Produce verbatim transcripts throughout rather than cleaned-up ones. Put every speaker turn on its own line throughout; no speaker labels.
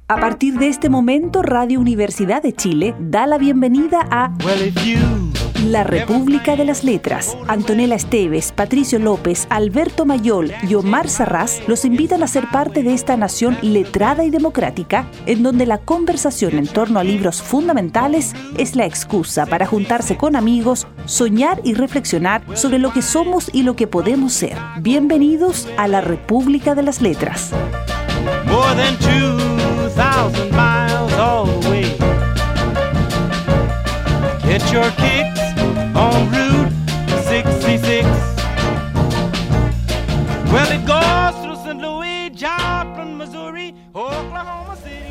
A partir de este momento, Radio Universidad de Chile da la bienvenida a La República de las Letras. Antonella Esteves, Patricio López, Alberto Mayol y Omar Sarraz los invitan a ser parte de esta nación letrada y democrática, en donde la conversación en torno a libros fundamentales es la excusa para juntarse con amigos, soñar y reflexionar sobre lo que somos y lo que podemos ser. Bienvenidos a La República de las Letras.
More than two thousand miles away. Get your kicks on Route sixty-six. Well, it goes through Saint Louis, Joplin, Missouri, Oklahoma City.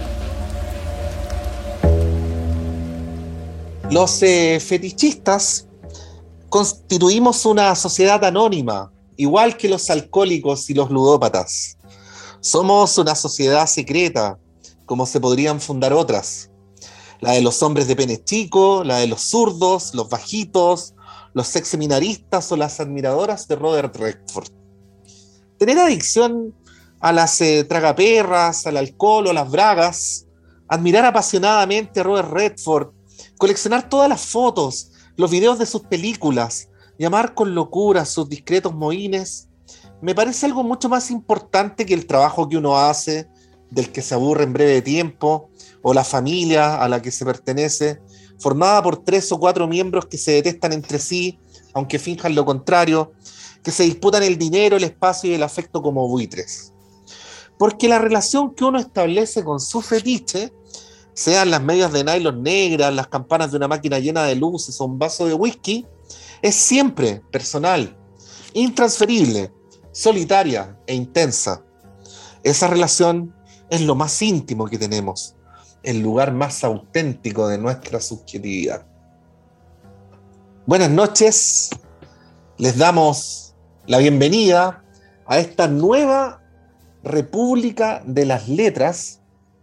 Los eh, fetichistas constituimos una sociedad anónima, igual que los alcohólicos y los ludópatas. Somos una sociedad secreta, como se podrían fundar otras. La de los hombres de pene chico, la de los zurdos, los bajitos, los exseminaristas o las admiradoras de Robert Redford. Tener adicción a las eh, tragaperras, al alcohol o las bragas, admirar apasionadamente a Robert Redford, coleccionar todas las fotos, los videos de sus películas, llamar con locura sus discretos mohines, me parece algo mucho más importante que el trabajo que uno hace, del que se aburre en breve tiempo, o la familia a la que se pertenece, formada por tres o cuatro miembros que se detestan entre sí, aunque finjan lo contrario, que se disputan el dinero, el espacio y el afecto como buitres. Porque la relación que uno establece con su fetiche, sean las medias de nylon negras, las campanas de una máquina llena de luces o un vaso de whisky, es siempre personal, intransferible, solitaria e intensa. Esa relación es lo más íntimo que tenemos, el lugar más auténtico de nuestra subjetividad. Buenas noches, les damos la bienvenida a esta nueva República de las Letras,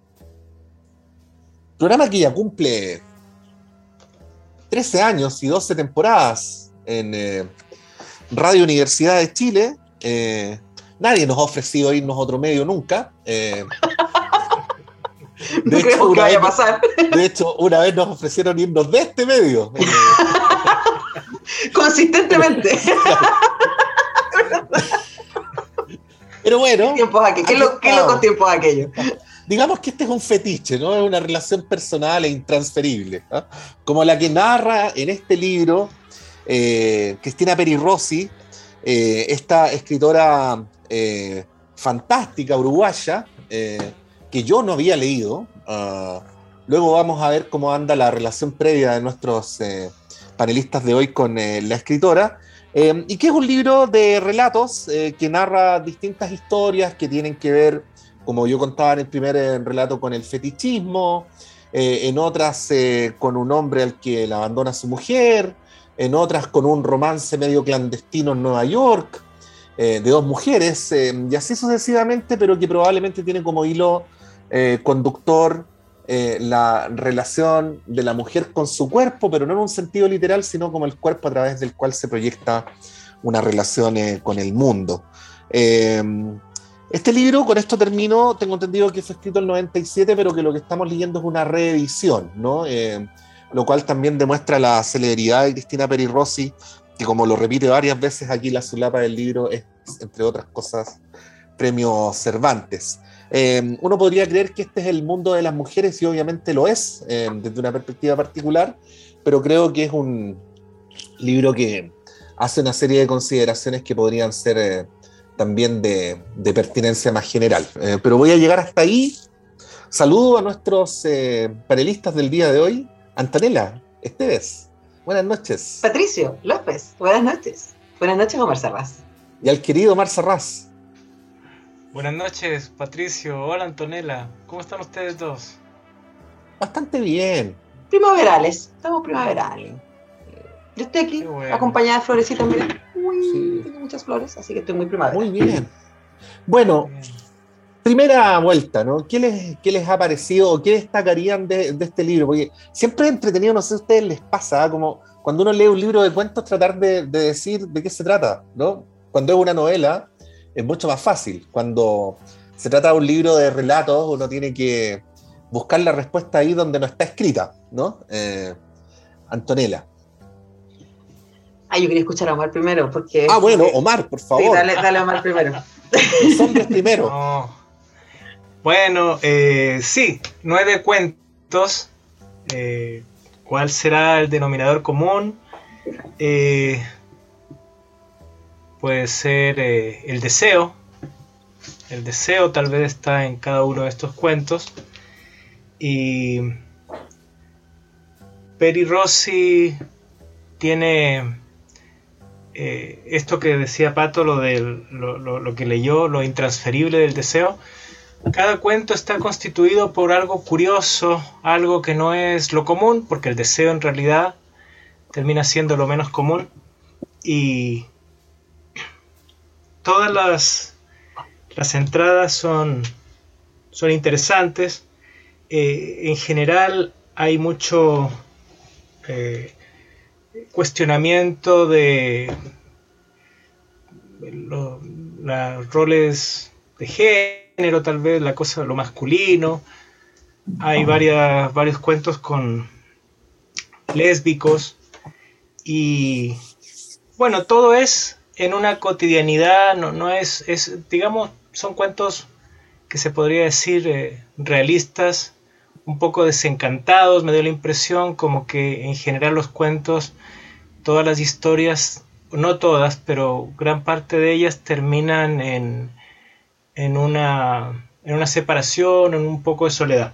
programa que ya cumple trece años y doce temporadas en eh, Radio Universidad de Chile. Eh, nadie nos ha ofrecido irnos a otro medio nunca. Eh,
no creo que vaya a pasar.
De hecho, una vez nos ofrecieron irnos de este medio. Eh,
Consistentemente.
Pero bueno.
Tiempos aquellos. ¿Qué, lo, ¿Qué locos tiempos aquellos?
Digamos que este es un fetiche, ¿no? Es una relación personal e intransferible, ¿no? Como la que narra en este libro eh, Cristina Peri Rossi, eh, esta escritora eh, fantástica uruguaya, eh, que yo no había leído. Uh, luego vamos a ver cómo anda la relación previa de nuestros eh, panelistas de hoy con eh, la escritora, eh, y que es un libro de relatos eh, que narra distintas historias que tienen que ver, como yo contaba en el primer eh, relato, con el fetichismo, eh, en otras eh, con un hombre al que la abandona su mujer, en otras con un romance medio clandestino en Nueva York, eh, de dos mujeres, eh, y así sucesivamente, pero que probablemente tiene como hilo eh, conductor eh, la relación de la mujer con su cuerpo, pero no en un sentido literal, sino como el cuerpo a través del cual se proyecta una relación eh, con el mundo. Eh, Este libro, con esto termino, tengo entendido que fue escrito en el noventa y siete, pero que lo que estamos leyendo es una reedición, ¿no? Eh, lo cual también demuestra la celeridad de Cristina Peri Rossi, que como lo repite varias veces aquí, la solapa del libro es, entre otras cosas, premio Cervantes. Eh, uno podría creer que este es el mundo de las mujeres, y obviamente lo es, eh, desde una perspectiva particular, pero creo que es un libro que hace una serie de consideraciones que podrían ser eh, también de, de pertinencia más general. Eh, pero voy a llegar hasta ahí. Saludo a nuestros eh, panelistas del día de hoy. Antonella Esteves, buenas noches.
Patricio López, buenas noches. Buenas noches, Omar Sarraz.
Y al querido Omar Sarraz.
Buenas noches, Patricio. Hola, Antonella. ¿Cómo están ustedes dos?
Bastante bien.
Primaverales, estamos primaverales. Yo estoy aquí, bueno, acompañada de florecitas, miren. Uy, sí. Tengo muchas flores, así que estoy muy primavera.
Muy bien. Bueno, bien. Primera vuelta, ¿no? ¿Qué les, qué les ha parecido o qué destacarían de, de este libro? Porque siempre es entretenido, no sé si a ustedes les pasa, ¿eh? Como cuando uno lee un libro de cuentos, tratar de, de decir de qué se trata, ¿no? Cuando es una novela, es mucho más fácil. Cuando se trata de un libro de relatos, uno tiene que buscar la respuesta ahí donde no está escrita, ¿no? Eh, Antonella.
Ah, yo quería escuchar a Omar primero, porque...
Ah, bueno, Omar, por favor.
Sí, dale, dale a Omar primero.
Los hombres primero.
No. Bueno, eh, sí, nueve cuentos. Eh, ¿Cuál será el denominador común? Eh, puede ser eh, el deseo. El deseo tal vez está en cada uno de estos cuentos. Y Peri Rossi tiene eh, esto que decía Pato, lo, del, lo, lo, lo que leyó, lo intransferible del deseo. Cada cuento está constituido por algo curioso, algo que no es lo común, porque el deseo en realidad termina siendo lo menos común. Y todas las, las entradas son, son interesantes. Eh, en general hay mucho eh, cuestionamiento de los roles de género, tal vez la cosa de lo masculino. Hay varias, varios cuentos con lésbicos y bueno, todo es en una cotidianidad, no, no es, es, digamos, son cuentos que se podría decir eh, realistas, un poco desencantados. Me dio la impresión como que en general los cuentos, todas las historias, no todas, pero gran parte de ellas terminan en, en, una, en una separación, en un poco de soledad.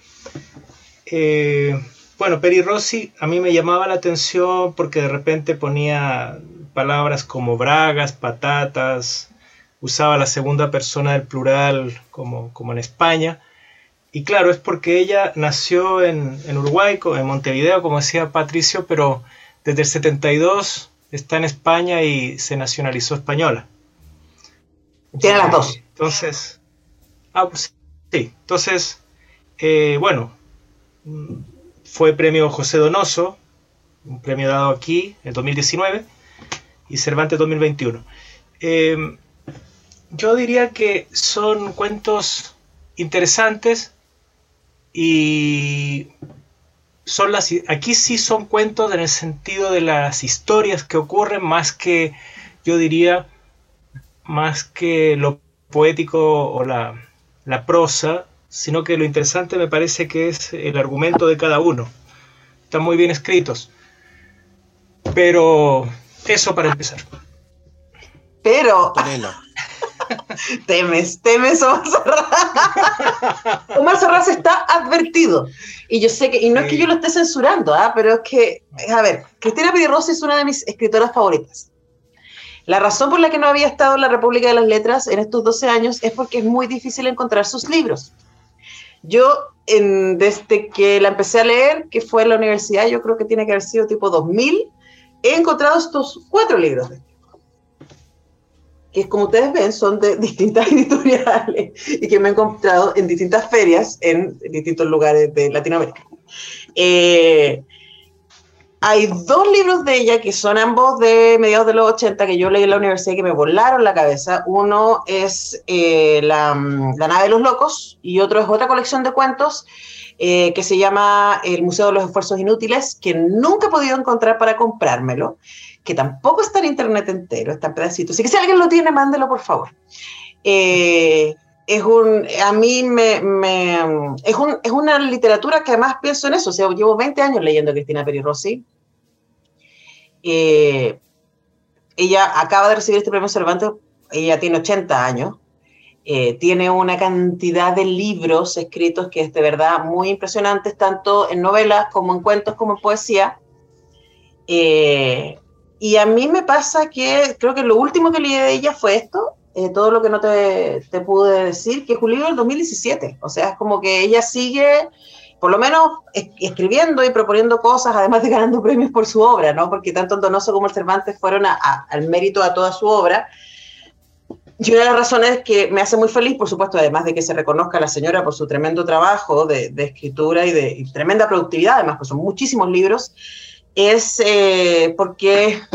Eh, bueno, Peri Rossi a mí me llamaba la atención porque de repente ponía palabras como bragas, patatas, usaba la segunda persona del plural como, como en España. Y claro, es porque ella nació en, en Uruguay, en Montevideo, como decía Patricio, pero desde el setenta y dos está en España y se nacionalizó española.
Tiene las dos.
Entonces, ah, pues, sí, entonces, eh, bueno, fue premio José Donoso, un premio dado aquí en dos mil diecinueve, y Cervantes dos mil veintiuno. Eh, yo diría que son cuentos interesantes. Y son las, aquí sí son cuentos en el sentido de las historias que ocurren, más que, yo diría, más que lo poético o la, la prosa, sino que lo interesante me parece que es el argumento de cada uno. Están muy bien escritos. Pero eso para empezar.
Pero...
Antonella.
Temes, temes Omar Sarraz. Omar Sarraz está advertido. Y yo sé que, y no sí. es que yo lo esté censurando, ¿eh? Pero es que, a ver, Cristina Peri Rossi es una de mis escritoras favoritas. La razón por la que no había estado en la República de las Letras en estos doce años es porque es muy difícil encontrar sus libros. Yo, en, desde que la empecé a leer, que fue en la universidad, yo creo que tiene que haber sido tipo dos mil, he encontrado estos cuatro libros de que como ustedes ven son de distintas editoriales y que me he encontrado en distintas ferias en distintos lugares de Latinoamérica. Eh, hay dos libros de ella que son ambos de mediados de los ochenta que yo leí en la universidad y que me volaron la cabeza. Uno es eh, la, la nave de los locos y otro es otra colección de cuentos eh, que se llama El Museo de los Esfuerzos Inútiles, que nunca he podido encontrar para comprármelo, que tampoco está en internet entero, está en pedacitos. Así que si alguien lo tiene, mándelo, por favor. Eh, es un, a mí me, me es, un, es una literatura que además pienso en eso. O sea, llevo veinte años leyendo a Cristina Peri Rossi. Eh, ella acaba de recibir este premio Cervantes, ella tiene ochenta años. Eh, tiene una cantidad de libros escritos que es de verdad muy impresionantes, tanto en novelas como en cuentos como en poesía. Eh, Y a mí me pasa que creo que lo último que leí de ella fue esto, eh, todo lo que no te, te pude decir, que es un libro del dos mil diecisiete. O sea, es como que ella sigue, por lo menos, es, escribiendo y proponiendo cosas, además de ganando premios por su obra, ¿no? Porque tanto el Donoso como el Cervantes fueron a, a, al mérito a toda su obra. Y una de las razones que me hace muy feliz, por supuesto, además de que se reconozca a la señora por su tremendo trabajo de, de escritura y de y tremenda productividad, además, pues son muchísimos libros, es eh, porque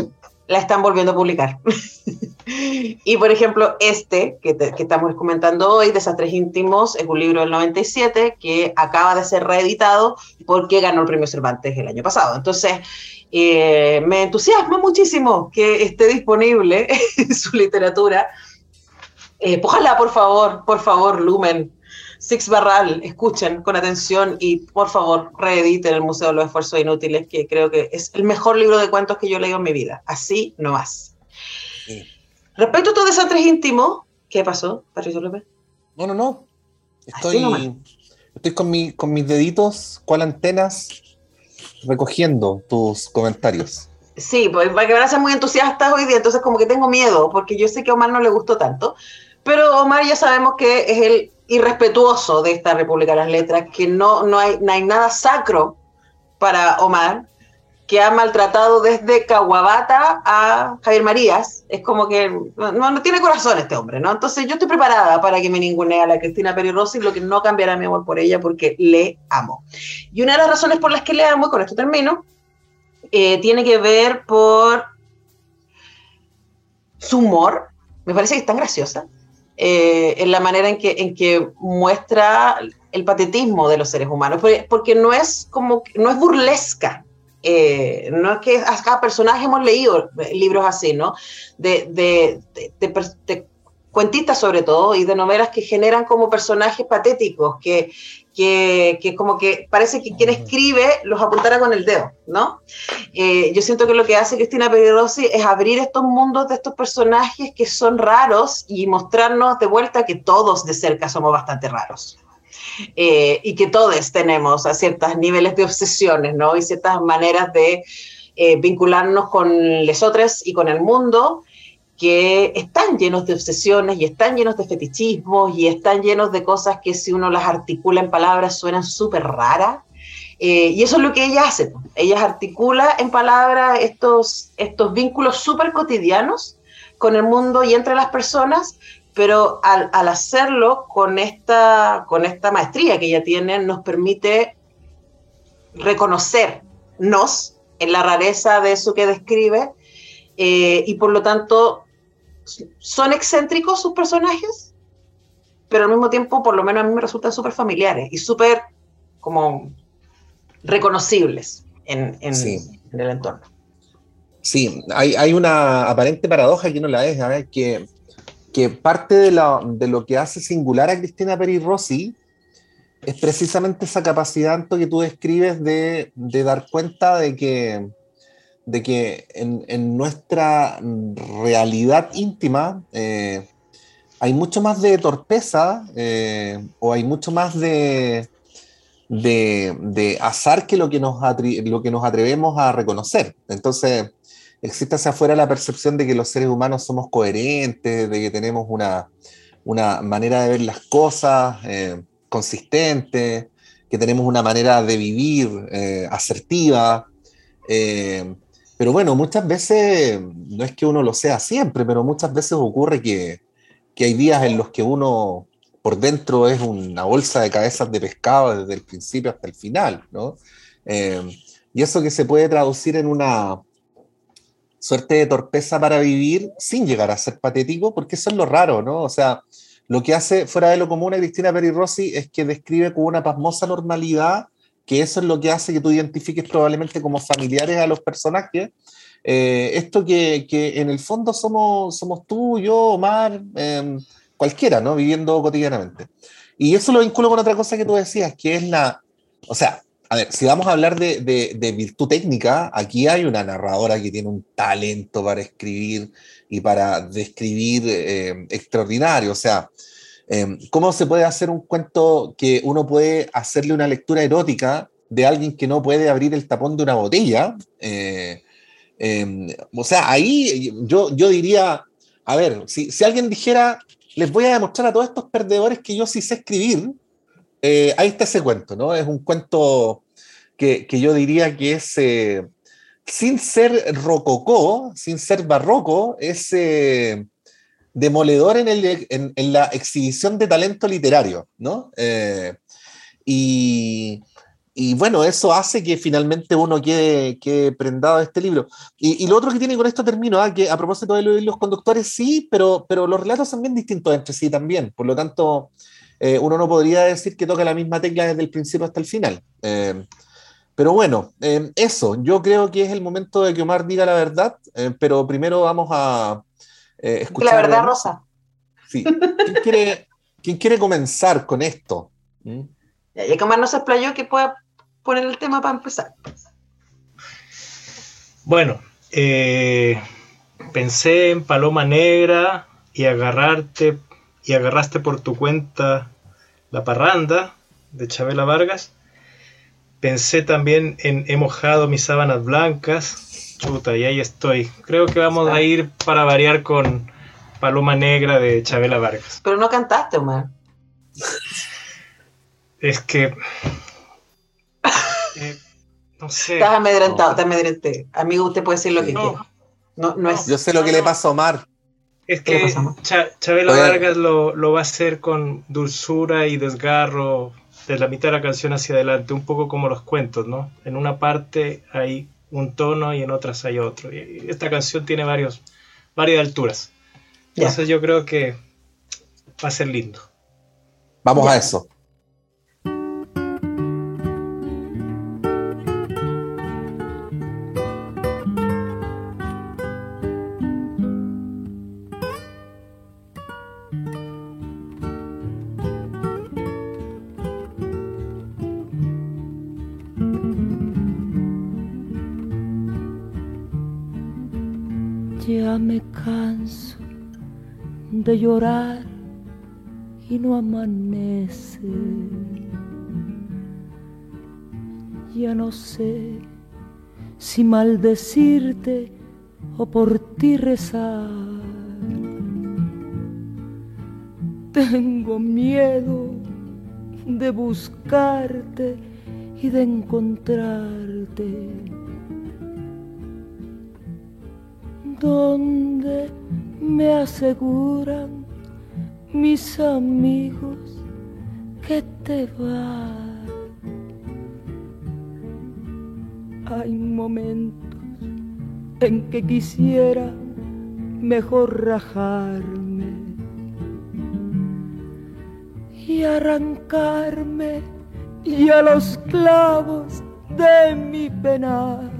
la están volviendo a publicar. Y por ejemplo, este que, te, que estamos comentando hoy, Desastres Íntimos, es un libro del noventa y siete que acaba de ser reeditado porque ganó el premio Cervantes el año pasado. Entonces, eh, me entusiasma muchísimo que esté disponible su literatura. Eh, ojalá, por favor, por favor, Lumen, Six Barral, escuchen con atención y por favor reediten el Museo de los Esfuerzos Inútiles, que creo que es el mejor libro de cuentos que yo he leído en mi vida. Así no más. Sí. Respecto a estos desastres íntimos, ¿qué pasó, Patricio López?
No, no, no. Estoy, estoy con, mi, con mis deditos, cual antenas, recogiendo tus comentarios.
Sí, pues para que van a ser muy entusiastas hoy día, entonces como que tengo miedo, porque yo sé que a Omar no le gustó tanto, pero Omar ya sabemos que es el irrespetuoso de esta República de las Letras, que no, no, hay, no hay nada sacro para Omar, que ha maltratado desde Caguabata a Javier Marías. Es como que no, no tiene corazón este hombre, ¿no? Entonces yo estoy preparada para que me ningunee a la Cristina Peri Rossi, lo que no cambiará mi amor por ella, porque le amo. Y una de las razones por las que le amo, y con esto termino, eh, tiene que ver por su humor. Me parece que es tan graciosa. Eh, en la manera en que, en que muestra el patetismo de los seres humanos, porque, porque no es como, no es burlesca, eh, no es que a cada personaje hemos leído libros así, ¿no? De, de, de, de, de cuentistas sobre todo, y de novelas que generan como personajes patéticos, que, que, que como que parece que quien escribe los apuntara con el dedo, ¿no? Eh, yo siento que lo que hace Cristina Peri Rossi es abrir estos mundos de estos personajes que son raros y mostrarnos de vuelta que todos de cerca somos bastante raros. Eh, y que todos tenemos a ciertos niveles de obsesiones, ¿no? Y ciertas maneras de eh, vincularnos con lesotres y con el mundo, que están llenos de obsesiones y están llenos de fetichismos y están llenos de cosas que si uno las articula en palabras suenan súper raras. Eh, y eso es lo que ella hace. Ella articula en palabras estos, estos vínculos súper cotidianos con el mundo y entre las personas, pero al, al hacerlo con esta, con esta maestría que ella tiene, nos permite reconocernos en la rareza de eso que describe, eh, y por lo tanto son excéntricos sus personajes, pero al mismo tiempo, por lo menos a mí me resultan súper familiares y súper como reconocibles en, en, sí. en el entorno.
Sí, hay, hay una aparente paradoja que no la es, ¿sabes? Que, que parte de, la, de lo que hace singular a Cristina Peri Rossi es precisamente esa capacidad Anto, que tú describes de, de dar cuenta de que, de que en, en nuestra realidad íntima eh, hay mucho más de torpeza eh, o hay mucho más de, de, de azar que lo que, nos atri- lo que nos atrevemos a reconocer. Entonces existe hacia afuera la percepción de que los seres humanos somos coherentes, de que tenemos una, una manera de ver las cosas eh, consistente, que tenemos una manera de vivir eh, asertiva. Eh, pero bueno, muchas veces, no es que uno lo sea siempre, pero muchas veces ocurre que, que hay días en los que uno por dentro es una bolsa de cabezas de pescado desde el principio hasta el final, ¿no? Eh, y eso que se puede traducir en una suerte de torpeza para vivir sin llegar a ser patético, porque eso es lo raro, ¿no? O sea, lo que hace fuera de lo común a Cristina Peri Rossi es que describe con una pasmosa normalidad, que eso es lo que hace que tú identifiques probablemente como familiares a los personajes. Eh, esto que, que en el fondo somos, somos tú, yo, Omar, eh, cualquiera, ¿no? Viviendo cotidianamente. Y eso lo vinculo con otra cosa que tú decías, que es la... O sea, a ver, si vamos a hablar de, de, de virtud técnica, aquí hay una narradora que tiene un talento para escribir y para describir eh, extraordinario. O sea, eh, ¿cómo se puede hacer un cuento que uno puede hacerle una lectura erótica de alguien que no puede abrir el tapón de una botella? Eh, eh, o sea, ahí yo, yo diría, a ver, si, si alguien dijera, les voy a demostrar a todos estos perdedores que yo sí sé escribir, Eh, ahí está ese cuento, ¿no? Es un cuento que, que yo diría que es, eh, sin ser rococó, sin ser barroco, es eh, demoledor en, el, en, en la exhibición de talento literario, ¿no? Eh, y, y bueno, eso hace que finalmente uno quede, quede prendado de este libro. Y, y lo otro que tiene, con esto termino, ¿ah? Que a propósito de los, los conductores, sí, pero, pero los relatos son bien distintos entre sí también. Por lo tanto, eh, uno no podría decir que toca la misma tecla desde el principio hasta el final. Eh, pero bueno, eh, eso, yo creo que es el momento de que Omar diga la verdad, eh, pero primero vamos a eh, escuchar...
La verdad, Rosa.
Sí. ¿Quién quiere, quién quiere comenzar con esto? ¿Mm?
Ya, ya que Omar no se explayó, que pueda poner el tema para empezar.
Bueno, eh, pensé en Paloma Negra y agarrarte y agarraste por tu cuenta La Parranda de Chavela Vargas. Pensé también en He mojado mis sábanas blancas. Chuta, y ahí estoy. Creo que vamos a ir para variar con Paloma Negra de Chavela Vargas.
Pero no cantaste, Omar.
Es que... Eh, no sé.
Estás amedrentado, te amedrenté. Amigo, usted puede decir lo que
No.
quiera. No, no es...
Yo sé lo que le pasa a Omar.
Es
¿Qué le
que
pasa, Omar?
Cha- Chabela
Oye.
Vargas lo, lo va a hacer con dulzura y desgarro de la mitad de la canción hacia adelante, un poco como los cuentos, ¿no? En una parte hay un tono y en otras hay otro. Y esta canción tiene varios, varias alturas.
Ya.
Entonces yo creo que va a ser lindo.
Vamos
Ya.
a eso.
Ya me canso de llorar y no amanece. Ya no sé si maldecirte o por ti rezar. Tengo miedo de buscarte y de encontrarte. Donde me aseguran mis amigos que te vas. Hay momentos en que quisiera mejor rajarme y arrancarme y a los clavos de mi penar.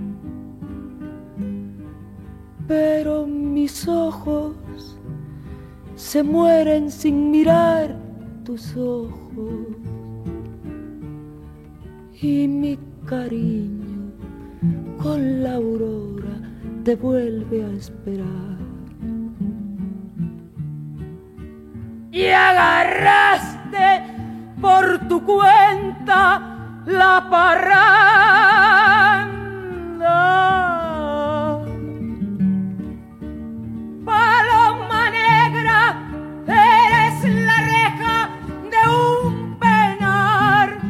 Pero mis ojos se mueren sin mirar tus ojos y mi cariño con la aurora te vuelve a esperar. Y agarraste por tu cuenta la parranda. Paloma negra, eres la reja de un penar.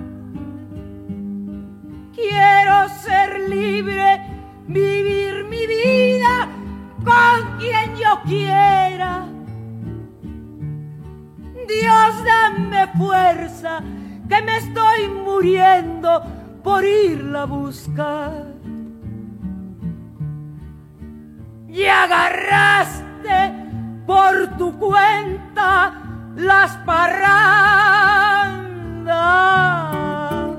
Quiero ser libre, vivir mi vida con quien yo quiera. Dios, dame fuerza, que me estoy muriendo por irla a buscar. Y agarraste por tu cuenta las parrandas.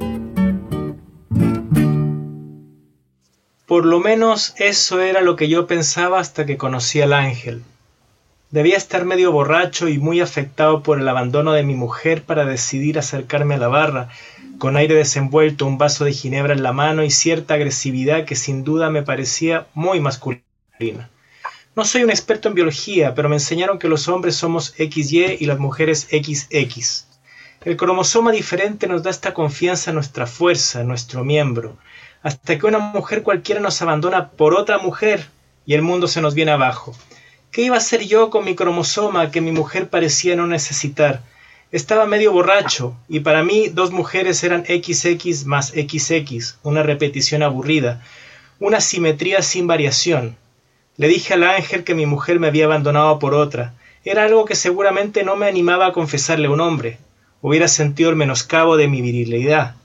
Por lo menos eso era lo que yo pensaba hasta que conocí al ángel. Debía estar medio borracho y muy afectado por el abandono de mi mujer para decidir acercarme a la barra, con aire desenvuelto, un vaso de ginebra en la mano y cierta agresividad que sin duda me parecía muy masculina. No soy un experto en biología, pero me enseñaron que los hombres somos equis ye y las mujeres equis equis. El cromosoma diferente nos da esta confianza en nuestra fuerza, en nuestro miembro, hasta que una mujer cualquiera nos abandona por otra mujer y el mundo se nos viene abajo. ¿Qué iba a hacer yo con mi cromosoma que mi mujer parecía no necesitar? Estaba medio borracho, y para mí dos mujeres eran equis equis más equis equis, una repetición aburrida, una simetría sin variación. Le dije al ángel que mi mujer me había abandonado por otra. Era algo que seguramente no me animaba a confesarle a un hombre. Hubiera sentido el menoscabo de mi virilidad.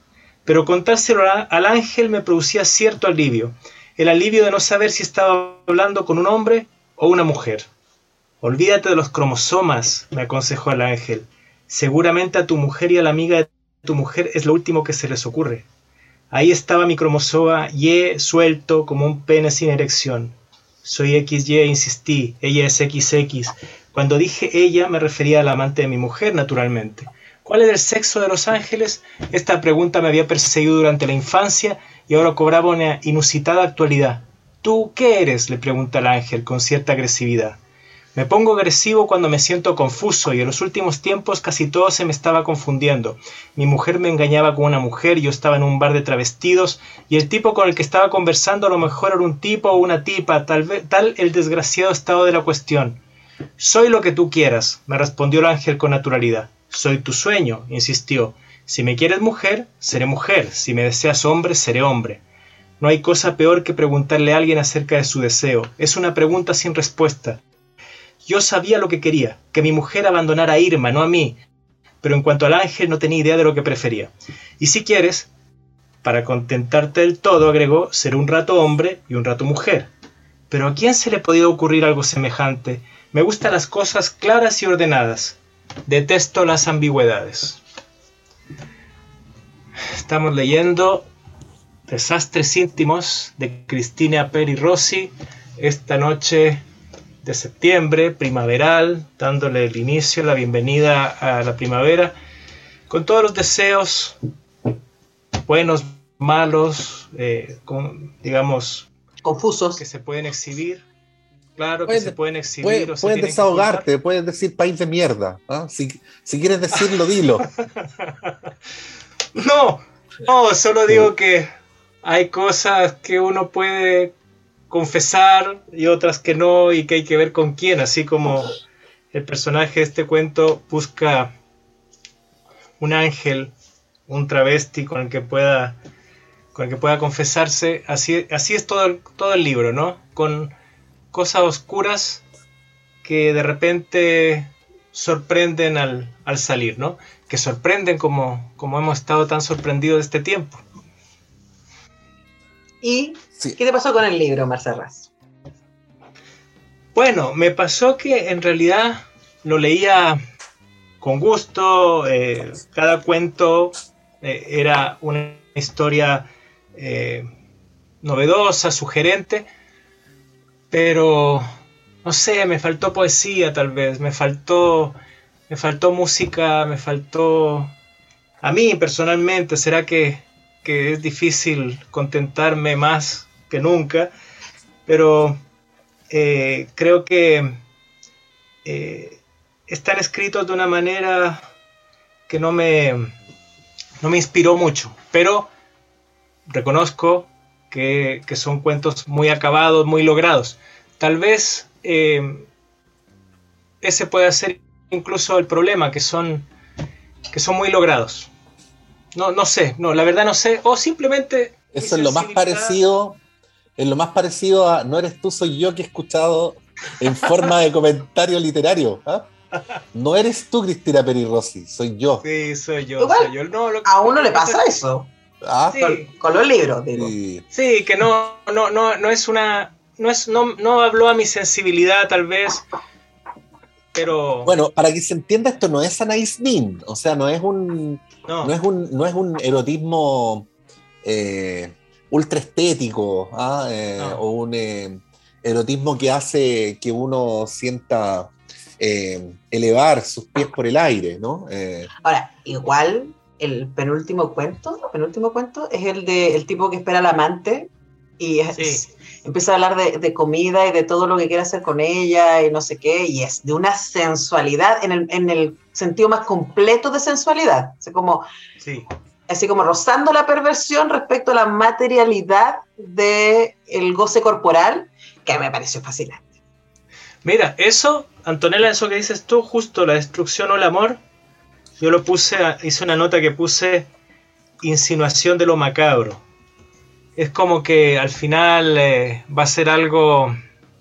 pero contárselo al ángel me producía cierto alivio, el alivio de no saber si estaba hablando con un hombre o una mujer. Olvídate de los cromosomas, me aconsejó el ángel. Seguramente a tu mujer y a la amiga de tu mujer es lo último que se les ocurre. Ahí estaba mi cromosoma Y suelto como un pene sin erección. Soy equis ye, insistí, ella es equis equis. Cuando dije ella me refería al amante de mi mujer, naturalmente. ¿Cuál era el sexo de los ángeles? Esta pregunta me había perseguido durante la infancia y ahora cobraba una inusitada actualidad. ¿Tú qué eres?, le pregunta el ángel con cierta agresividad. Me pongo agresivo cuando me siento confuso y en los últimos tiempos casi todo se me estaba confundiendo. Mi mujer me engañaba con una mujer, yo estaba en un bar de travestidos y el tipo con el que estaba conversando a lo mejor era un tipo o una tipa, tal vez, tal el desgraciado estado de la cuestión. Soy lo que tú quieras, me respondió el ángel con naturalidad. Soy tu sueño, insistió. Si me quieres mujer, seré mujer. Si me deseas hombre, seré hombre. No hay cosa peor que preguntarle a alguien acerca de su deseo. Es una pregunta sin respuesta. Yo sabía lo que quería, que mi mujer abandonara a Irma, no a mí. Pero en cuanto al ángel no tenía idea de lo que prefería. Y si quieres, para contentarte del todo, agregó, seré un rato hombre y un rato mujer. Pero ¿a quién se le podía ocurrir algo semejante? Me gustan las cosas claras y ordenadas. Detesto las ambigüedades. Estamos leyendo Desastres íntimos de Cristina Peri Rossi esta noche de septiembre, primaveral, dándole el inicio, la bienvenida a la primavera, con todos los deseos buenos, malos, eh, con, digamos,
confusos,
que se pueden exhibir. Claro,
pueden,
que se pueden exhibir.
Pueden,
o se
pueden desahogarte, pueden decir país de mierda. ¿eh? Si, si quieres decirlo, dilo.
No, no, solo digo que hay cosas que uno puede confesar y otras que no, y que hay que ver con quién, así como el personaje de este cuento busca un ángel, un travesti con el que pueda con el que pueda confesarse. Así, así es todo el, todo el libro, ¿no? Con cosas oscuras que de repente sorprenden al, al salir, ¿no? Que sorprenden como, como hemos estado tan sorprendidos este tiempo.
¿Y
sí.
qué te pasó con el libro, Marcerras?
Bueno, me pasó que en realidad lo leía con gusto, eh, cada cuento eh, era una historia eh, novedosa, sugerente, pero no sé, me faltó poesía tal vez, me faltó, me faltó música, me faltó... A mí personalmente, ¿será que, que es difícil contentarme más que nunca? Pero eh, creo que eh, están escritos de una manera que no me, no me inspiró mucho, pero reconozco que, que son cuentos muy acabados, muy logrados. Tal vez eh, ese puede ser incluso el problema, que son, que son muy logrados. No, no sé, no, la verdad no sé, o simplemente...
Eso es lo más parecido, es lo más parecido a No eres tú, soy yo, que he escuchado en forma de comentario literario. ¿eh? No eres tú, Cristina Peri Rossi, soy yo.
Sí, soy yo.
Igual,
soy yo. No, lo,
a uno le pasa eso.
¿Ah?
Sí.
Con, con los libros, digo.
Sí.
Sí, que no, no, no, no es una... No, es, no, no habló a mi sensibilidad, tal vez, pero...
Bueno, para que se entienda, esto no es Anais Nin, o sea, no es un,
no.
no es un, no es un erotismo eh, ultra estético, ¿ah? eh,
No.
o un eh, erotismo que hace que uno sienta eh, elevar sus pies por el aire, ¿no? Eh,
Ahora, igual el penúltimo cuento, penúltimo cuento es el de el tipo que espera al amante y es,
Sí.
es- empieza a hablar de, de comida y de todo lo que quiere hacer con ella y no sé qué, y es de una sensualidad en el, en el sentido más completo de sensualidad, así como,
Sí.
así como rozando la perversión respecto a la materialidad del goce corporal, que me pareció fascinante.
Mira, eso, Antonella, eso que dices tú, justo la destrucción o el amor, yo lo puse, hice una nota que puse insinuación de lo macabro. Es como que al final eh, va a ser algo...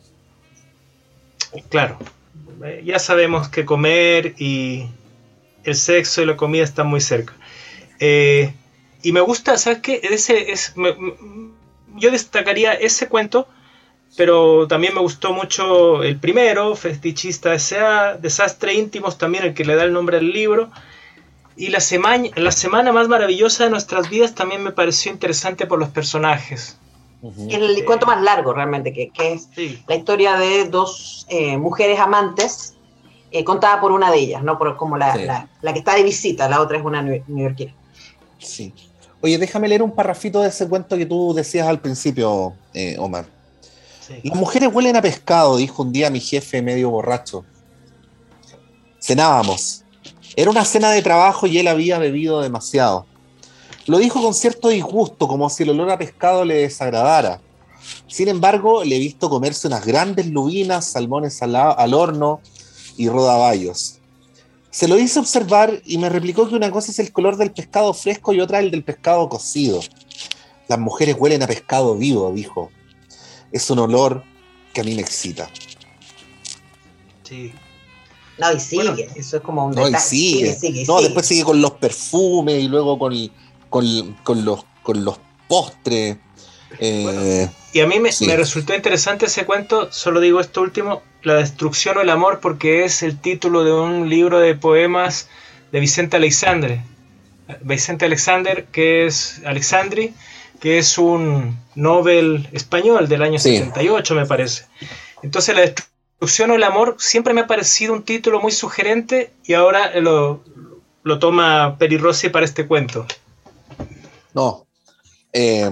Claro, eh, ya sabemos que comer y el sexo y la comida están muy cerca. Eh, y me gusta, ¿sabes qué? Ese, es, me, yo destacaría ese cuento, pero también me gustó mucho el primero, Fetichista S A, Desastre Íntimos, también el que le da el nombre al libro. Y la, sema la semana más maravillosa de nuestras vidas también me pareció interesante por los personajes.
Uh-huh. El cuento más largo realmente, que, que es sí. la historia de dos eh, mujeres amantes, eh, contada por una de ellas, no por, como la, sí. la, la que está de visita, la otra es una neoyorquina.
Sí. Oye, déjame leer un parrafito de ese cuento que tú decías al principio, eh, Omar. Sí. Las mujeres huelen a pescado, dijo un día mi jefe medio borracho. Cenábamos. Era una cena de trabajo y él había bebido demasiado. Lo dijo con cierto disgusto, como si el olor a pescado le desagradara. Sin embargo, le he visto comerse unas grandes lubinas, salmones al, al horno y rodaballos. Se lo hice observar y me replicó que una cosa es el color del pescado fresco y otra el del pescado cocido. Las mujeres huelen a pescado vivo, dijo. Es un olor que a mí me excita.
Sí.
No, y sigue, bueno, eso es como un
detalle. No, y sigue. sigue, sigue no, sigue. Después sigue con los perfumes y luego con, con, con, los, con los postres. Eh,
bueno, y a mí me, sí. me resultó interesante ese cuento, solo digo esto último, La destrucción o el amor, porque es el título de un libro de poemas de Vicente Aleixandre. Vicente Aleixandre, que es Alexandri, que es un Nobel español del año sí. setenta y ocho, me parece. Entonces, La destrucción o el amor siempre me ha parecido un título muy sugerente y ahora lo, lo toma Peri Rossi para este cuento.
No. Eh,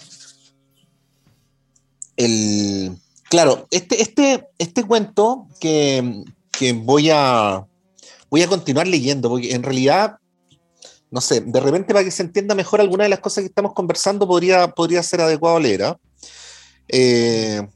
el, claro, este, este, este cuento que, que voy a voy a continuar leyendo, porque en realidad, no sé, de repente para que se entienda mejor alguna de las cosas que estamos conversando podría, podría ser adecuado leer. ¿eh? Eh,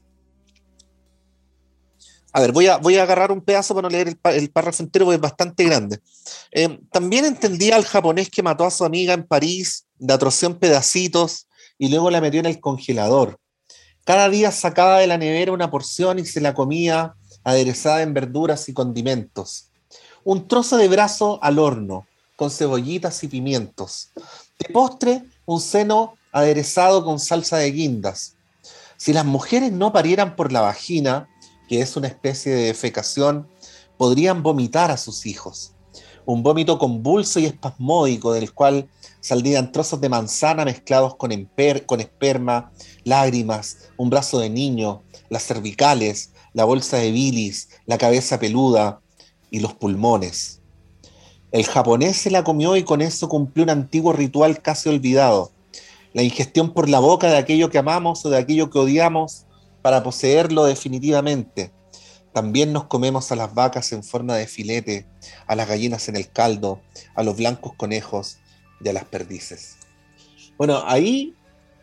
A ver, voy a, voy a agarrar un pedazo para no leer el, el párrafo entero porque es bastante grande. Eh, también entendía al japonés que mató a su amiga en París, la troceó en pedacitos y luego la metió en el congelador. Cada día sacaba de la nevera una porción y se la comía aderezada en verduras y condimentos. Un trozo de brazo al horno, con cebollitas y pimientos. De postre, un seno aderezado con salsa de guindas. Si las mujeres no parieran por la vagina, que es una especie de defecación, podrían vomitar a sus hijos. Un vómito convulso y espasmódico del cual saldrían trozos de manzana mezclados con, emper, con esperma, lágrimas, un brazo de niño, las cervicales, la bolsa de bilis, la cabeza peluda y los pulmones. El japonés se la comió y con eso cumplió un antiguo ritual casi olvidado. La ingestión por la boca de aquello que amamos o de aquello que odiamos, para poseerlo definitivamente. También nos comemos a las vacas en forma de filete, a las gallinas en el caldo, a los blancos conejos y a las perdices. Bueno, ahí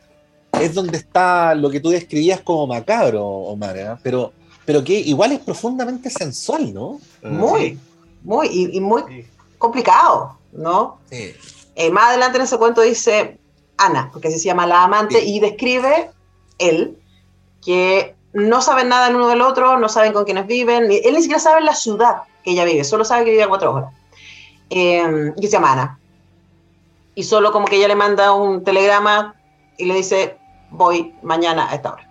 es donde está lo que tú describías como macabro, Omar, ¿eh? pero, pero que igual es profundamente sensual, ¿no?
Muy, sí. muy, y, y muy sí. complicado, ¿no?
Sí.
Eh, más adelante en ese cuento dice Ana, porque se llama la amante, sí. y describe él, que no saben nada el uno del otro, no saben con quiénes viven, él ni siquiera sabe la ciudad que ella vive, solo sabe que vive a cuatro horas, eh, y se llama Ana, y solo como que ella le manda un telegrama y le dice, voy mañana a esta hora.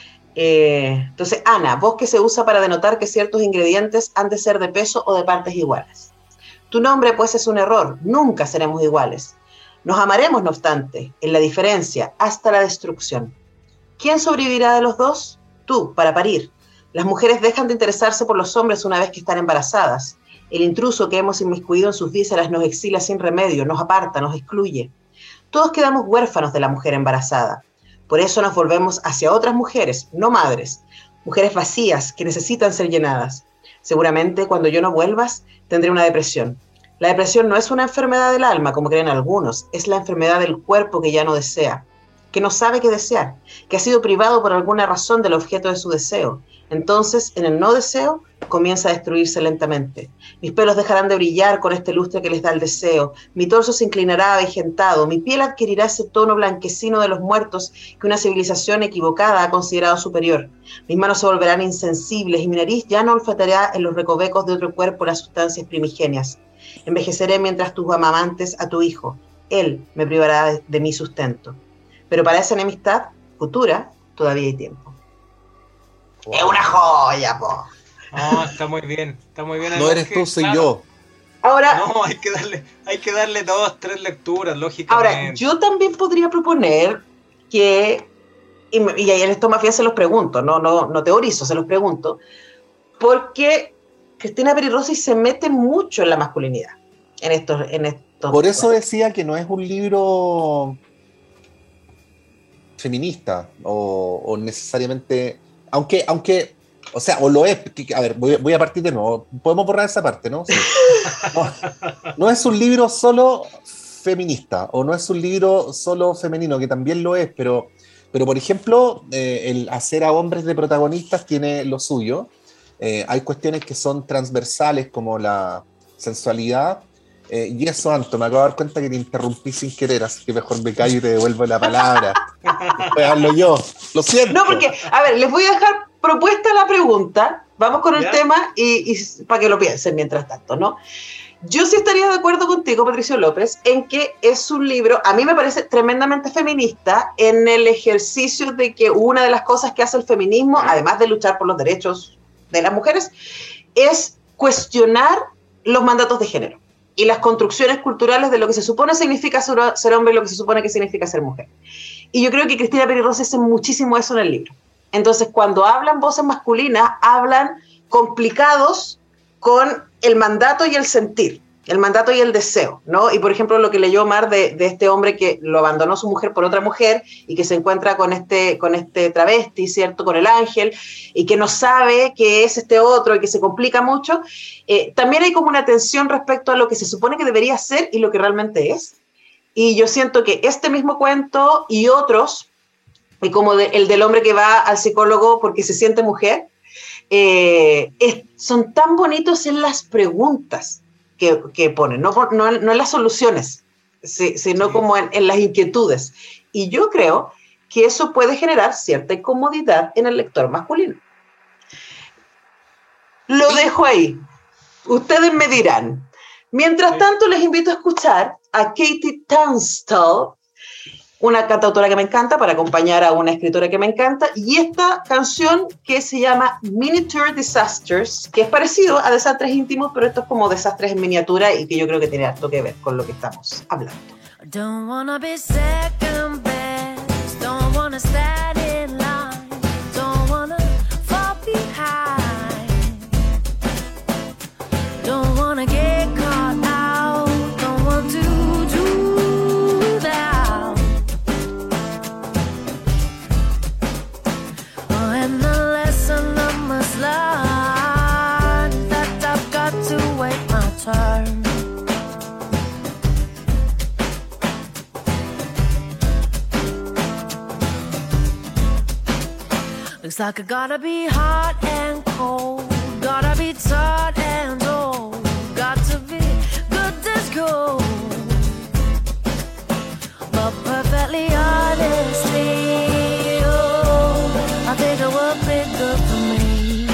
Eh, entonces, Ana, voz que se usa para denotar que ciertos ingredientes han de ser de peso o de partes iguales. Tu nombre, pues, es un error, nunca seremos iguales. Nos amaremos, no obstante, en la diferencia, hasta la destrucción. ¿Quién sobrevivirá de los dos? Tú, para parir. Las mujeres dejan de interesarse por los hombres una vez que están embarazadas. El intruso que hemos inmiscuido en sus vísceras nos exilia sin remedio, nos aparta, nos excluye. Todos quedamos huérfanos de la mujer embarazada. Por eso nos volvemos hacia otras mujeres, no madres. Mujeres vacías que necesitan ser llenadas. Seguramente cuando yo no vuelvas, tendré una depresión. La depresión no es una enfermedad del alma, como creen algunos. Es la enfermedad del cuerpo que ya no desea, que no sabe qué desear, que ha sido privado por alguna razón del objeto de su deseo. Entonces, en el no deseo, comienza a destruirse lentamente. Mis pelos dejarán de brillar con este lustre que les da el deseo. Mi torso se inclinará avejentado. Mi piel adquirirá ese tono blanquecino de los muertos que una civilización equivocada ha considerado superior. Mis manos se volverán insensibles y mi nariz ya no olfateará en los recovecos de otro cuerpo las sustancias primigenias. Envejeceré mientras tú amamantes a tu hijo. él me privará de, de mi sustento. Pero para esa enemistad futura todavía hay tiempo. Wow. Es una joya, po.
No, está muy bien, está muy bien.
No eres tú, soy
claro,
yo.
Ahora,
no, hay que darle, hay que darle dos, tres lecturas, lógicamente.
Ahora, yo también podría proponer que, y, y ahí en esto más bien se los pregunto, no, no, no teorizo, se los pregunto, porque Cristina Peri Rossi se mete mucho en la masculinidad, en estos, en estos.
Por eso decía que no es un libro feminista, o, o necesariamente, aunque, aunque, o sea, o lo es, a ver, voy, voy a partir de nuevo, podemos borrar esa parte, ¿no? Sí. No, no es un libro solo feminista, o no es un libro solo femenino, que también lo es, pero, pero por ejemplo, eh, el hacer a hombres de protagonistas tiene lo suyo. Eh, hay cuestiones que son transversales, como la sensualidad, eh, y eso, Anto, me acabo de dar cuenta que te interrumpí sin querer, así que mejor me callo y te devuelvo la palabra. Después hablo yo, lo siento.
No, porque, a ver, les voy a dejar propuesta la pregunta, vamos con el
¿Ya?
tema y, y para que lo piensen mientras tanto, ¿no? Yo sí estaría de acuerdo contigo, Patricio López, en que es un libro, a mí me parece tremendamente feminista, en el ejercicio de que una de las cosas que hace el feminismo, además de luchar por los derechos de las mujeres, es cuestionar los mandatos de género y las construcciones culturales de lo que se supone significa ser hombre y lo que se supone que significa ser mujer. Y yo creo que Cristina Peri Rossi hace muchísimo eso en el libro. Entonces, cuando hablan voces masculinas, hablan complicados con el mandato y el sentir, el mandato y el deseo, ¿no? Y, por ejemplo, lo que leyó Omar de, de este hombre que lo abandonó su mujer por otra mujer y que se encuentra con este, con este travesti, ¿cierto?, con el ángel, y que no sabe que es este otro y que se complica mucho, eh, también hay como una tensión respecto a lo que se supone que debería ser y lo que realmente es. Y yo siento que este mismo cuento y otros, y como de, el del hombre que va al psicólogo porque se siente mujer, eh, es, son tan bonitos en las preguntas que, que ponen, no, no, no en las soluciones, sí, sino sí. como en, en las inquietudes. Y yo creo que eso puede generar cierta incomodidad en el lector masculino. Lo sí. dejo ahí. Ustedes me dirán. Mientras sí. tanto, les invito a escuchar a Katie Tunstall, una cantautora que me encanta, para acompañar a una escritora que me encanta, y esta canción que se llama Miniature Disasters, que es parecido a Desastres Íntimos, pero esto es como Desastres en miniatura y que yo creo que tiene harto que ver con lo que estamos hablando.
Don't wanna be second best, don't wanna stand in line, don't wanna fall behind, don't wanna get caught out, don't want to do that. Oh, and the lesson I must learn, that I've got to wait my turn. Looks like I gotta be hot and cold, gotta be taught and old, got to be good as gold, but perfectly honestly, oh, I think it would be good for me,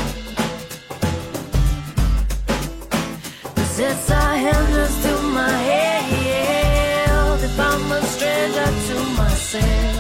'cause it's a hindrance to my health if I'm a stranger to myself.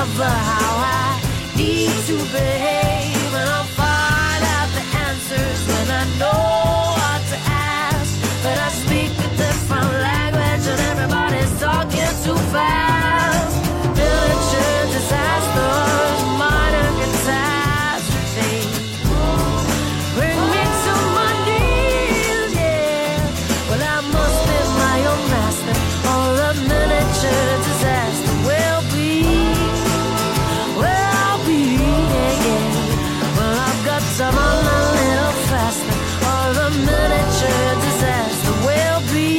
discover how I need to behave, and I'll find out the answers when I know what to ask. But I speak a different language and everybody's talking too fast. Miniature disasters, minor catastrophes, bring me to my knees, yeah. Well, I must be my own master, or a miniature disaster will be, will be, yeah, yeah. Well, I've got to run a little faster, or a miniature disaster will be,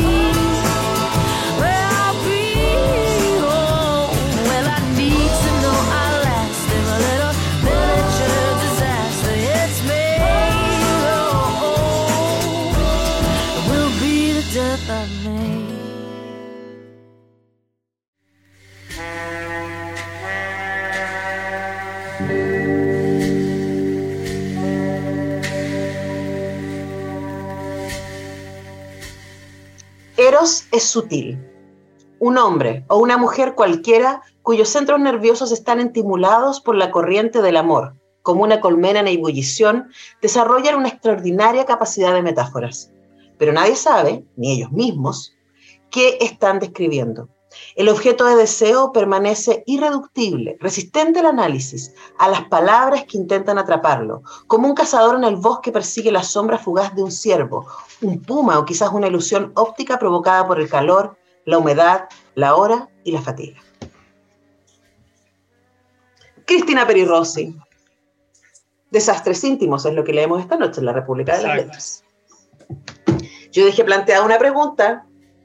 will be, oh. Well, I need to know I last if a little miniature disaster hits me, oh, oh. It will be the death of me.
Eros es sutil. Un hombre o una mujer cualquiera cuyos centros nerviosos están estimulados por la corriente del amor, como una colmena en ebullición, desarrollan una extraordinaria capacidad de metáforas. Pero nadie sabe, ni ellos mismos, qué están describiendo. El objeto de deseo permanece irreductible, resistente al análisis, a las palabras que intentan atraparlo, como un cazador en el bosque persigue la sombra fugaz de un ciervo, un puma o quizás una ilusión óptica provocada por el calor, la humedad, la hora y la fatiga. Cristina Peri Rossi. Desastres íntimos es lo que leemos esta noche en la República de las
Exacto.
Letras. Yo dejé planteada una pregunta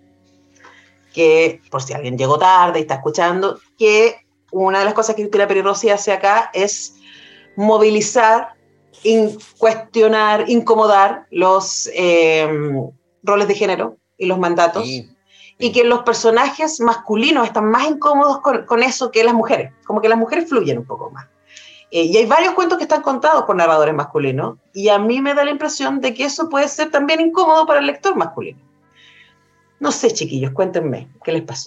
que, por si alguien llegó tarde y está escuchando, que una de las cosas que Cristina Peri Rossi hace acá es movilizar, in, cuestionar, incomodar los eh, roles de género y los mandatos,
Sí.
y que los personajes masculinos están más incómodos con, con eso que las mujeres, como que las mujeres fluyen un poco más. Eh, y hay varios cuentos que están contados por narradores masculinos, y a mí me da la impresión de que eso puede ser también incómodo para el lector masculino. No sé, chiquillos, cuéntenme, ¿qué les pasó?